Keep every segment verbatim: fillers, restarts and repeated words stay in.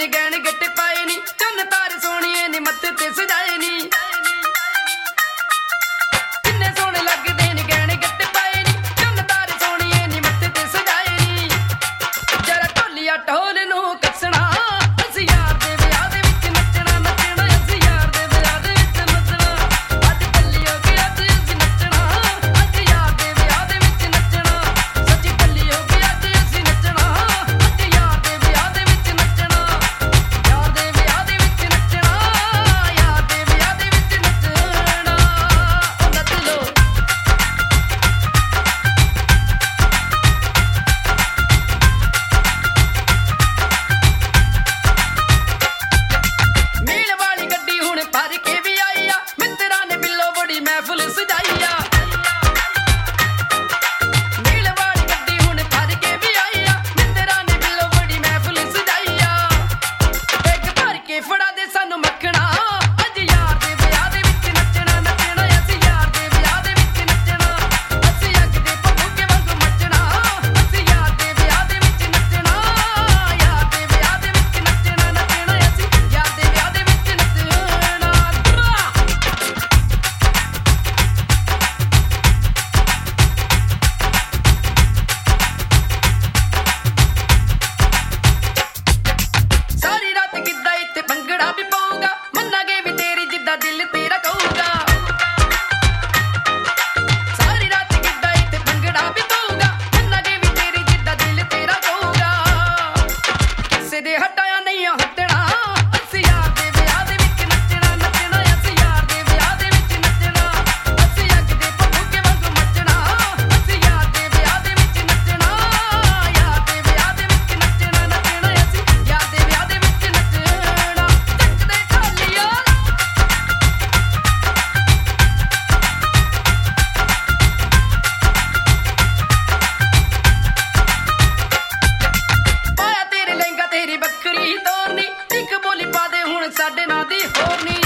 नी गहने गट्टे पाए नी चन्न तारे सोहणिए नी मत्थे ते सजाए नी किन्ने सोहणे लगदे नी गहने गट्टे पाए नी चन्न तारे सोहणिए नी मत्थे ते सजाए नी जरा ढोलिया ढोल नूं कस्सणा असीं यार दे विआह दे विच नच्चणा नच्चणा असीं यार दे विआह दे विच नच्चणा अज कल्ली हो के अज असीं नच्चणा अज यार दे विआह दे विच नच्चणा सच्ची कल्ली हो के अज असीं नच्चणा अज यार दे विआह दे विच नच्चणा यार दे विआह दे विच नच्चणा यार दे विआह दे विच नच्चणा ओ नੱਚ लो मील वाली गड्डी हुण भर के भी आई आ मित्तरां ने बिल्लो बड़ी महफिल सजाई आ मील वाली गड्डी हुण भर के भी आई आ मित्तरां ने बिल्लो बड़ी महफिल सजाई आ एक भर के फड़ा दे सानू मक्खणा अज यार दे विआह दे विच नच्चणा नच्चणा असीं यार दे विआह दे विच नच्चणा असीं अग दे भभूके वांगू मचणा असीं यार दे विआह दे विच नच्चणा यार दे विआह दे विच नच्चणा नच्चणा असीं यार दे विआह दे विच नच्चणा सारी रात गिद्दा इत्थे भंगड़ा भी पाऊंगा मन्नागे भी तेरी जिद्दा दिल तेरा कहूंगा सारी रात गिद्दा इत्थे भंगड़ा भी पाऊंगा मन्नागे भी तेरी जिद्दा दिल तेरा कहूंगा किसे दे हटाया नहीं हटना असीं यार दे विआह दे विच नच्चणा नच्चणा असीं यार दे विआह दे विच नच्चणा असीं अग दे भभूके वांगू मचणा असीं यार दे विआह दे विच नच्चणा यार दे विआह दे विच नच्चणा नच्चणा असीं यार दे विआह दे विच नच्चणा ਚੱਕਦੇ ਢੋਲੀਆ ਪਾਇਆ ਤੇਰੇ ਲਹਿੰਗਾ ਤੇਰੀ ਬੱਕਰੀ ਤੋਰਨੀ ਇੱਕ ਬੋਲੀ ਪਾ ਦੇ ਹੁਣ ਸਾਡੇ ਨਾਂ ਦੀ ਹੋਰਨੀ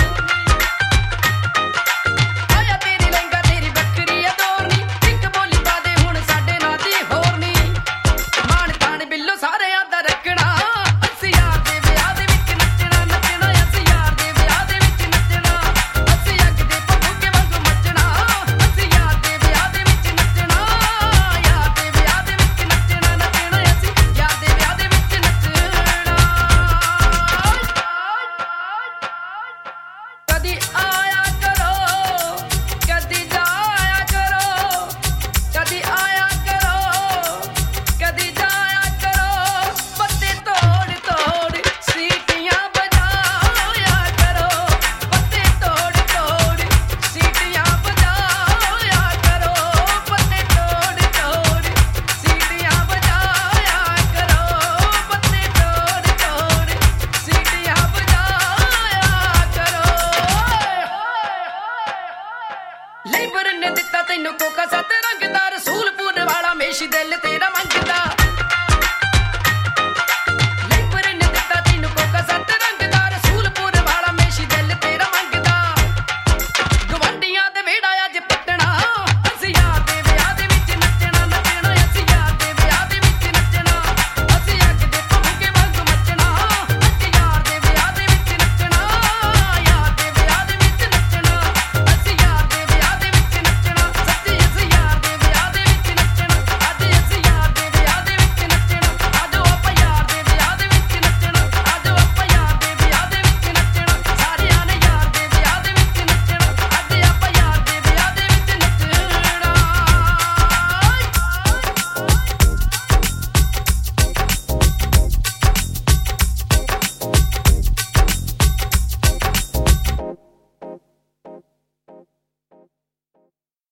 ਪਾਇਆ ਤੇਰੇ ਲਹਿੰਗਾ ਤੇਰੀ ਬੱਕਰੀ ਤੋਰਨੀ ਇੱਕ ਬੋਲੀ ਪਾ ਦੇ ਹੁਣ ਸਾਡੇ ਨਾਂ ਦੀ ਹੋਰਨੀ ਮਾਣ ਤਾਣ ਬਿੱਲੋ ਸਾਰਿਆਂ ਦਾ ਰੱਖਣਾ ਅਸੀਂ ਯਾਰ ਦੇ ਵਿਆਹ ਦੇ ਵਿੱਚ ਨੱਚਣਾ ਨੱਚਣਾ ਅਸੀਂ ਯਾਰ ਦੇ ਵਿਆਹ ਦੇ ਵਿੱਚ ਨੱਚਣਾ ਅਸੀਂ ਅੱਗ ਦੇ ਭਭੂਕੇ ਵਾਂਗੂ ਮੱਚਣਾ ਅਸੀਂ ਯਾਰ ਦੇ ਵਿਆਹ ਦੇ ਵਿੱਚ ਨੱਚਣਾ ਯਾਰ ਦੇ ਵਿਆਹ ਦੇ ਵਿੱਚ ਨੱਚਣਾ ਨੱਚਣਾ ਅਸੀਂ ਯਾਰ ਦੇ ਵਿਆਹ ਦੇ ਵਿੱਚ ਨੱਚਣਾ ਕਦੀ ਆਇਆ ਕਰੋ ਕਦੀ ਜਾਇਆ ਕਰੋ ਕਦੀ ਆਇਆ ਕਰੋ ਕਦੀ ਜਾਇਆ ਕਰੋ ਪੱਤੇ ਤੋੜ ਤੋੜ ਸੀਟੀਆਂ ਵਜਾਇਆ ਕਰੋ ਪੱਤੇ ਤੋੜ ਤੋੜ ਸੀਟੀਆਂ ਵਜਾਇਆ ਕਰੋ ਪੱਤੇ ਤੋੜ ਤੋੜ ਸੀਟੀਆਂ ਵਜਾਇਆ ਕਰੋ ਪੱਤੇ ਤੋੜ ਤੋੜ ਸੀਟੀਆਂ ਵਜਾਇਆ ਕਰੋ ਲੇਬਰ ਨੇ ਦਿੱਤਾ ਤੈਨੂੰ ਕੋਕਾ ਸੱਤ ਰੰਗ ਦਾ ਰਸੂਲਪੁਰ ਵਾਲਾ ਮੇਸ਼ ਦਿਲ ਤੇਰਾ ਮੰਗਦਾ